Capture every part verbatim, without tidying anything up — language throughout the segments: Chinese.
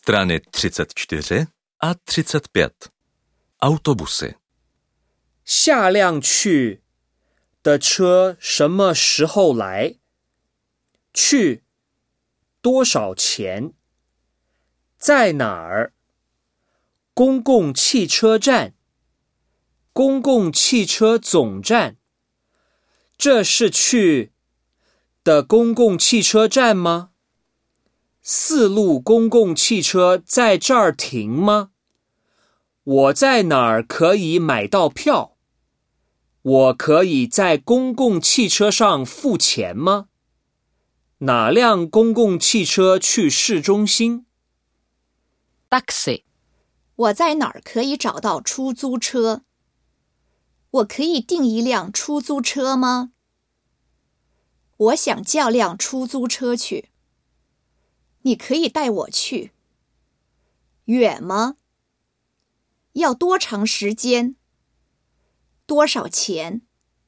Strany třicet čtyři a třicet pět. Autobusy. 下辆去的车什么时候来？去多少钱？在哪儿？公共汽车站。公共汽车总站。这是去的公共汽车站吗？四路公共汽车在这儿停吗？我在哪儿可以买到票？我可以在公共汽车上付钱吗？哪辆公共汽车去市中心？ Taxi. 我在哪儿可以找到出租车？我可以订一辆出租车吗？我想叫辆出租车去。你可以带我去。远吗？要多长时间？多少钱？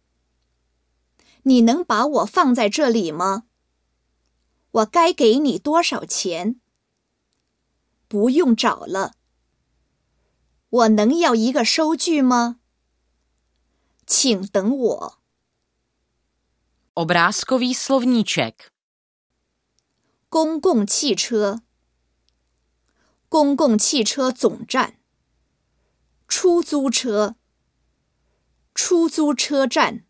你能把我放在这里吗？我该给你多少钱？不用找了。我能要一个收据吗？请等我。 Obrázkový slovníček. 公共汽车。公共汽车总站。出租车。出租车站。